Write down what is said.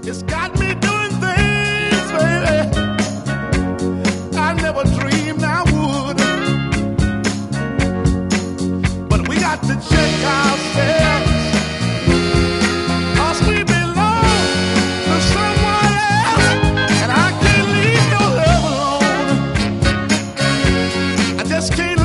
It's got me doing things, baby, I never dreamed I would. But we got to check ourselves, 'cause we belong to someone else, and I can't leave your love alone. I just can't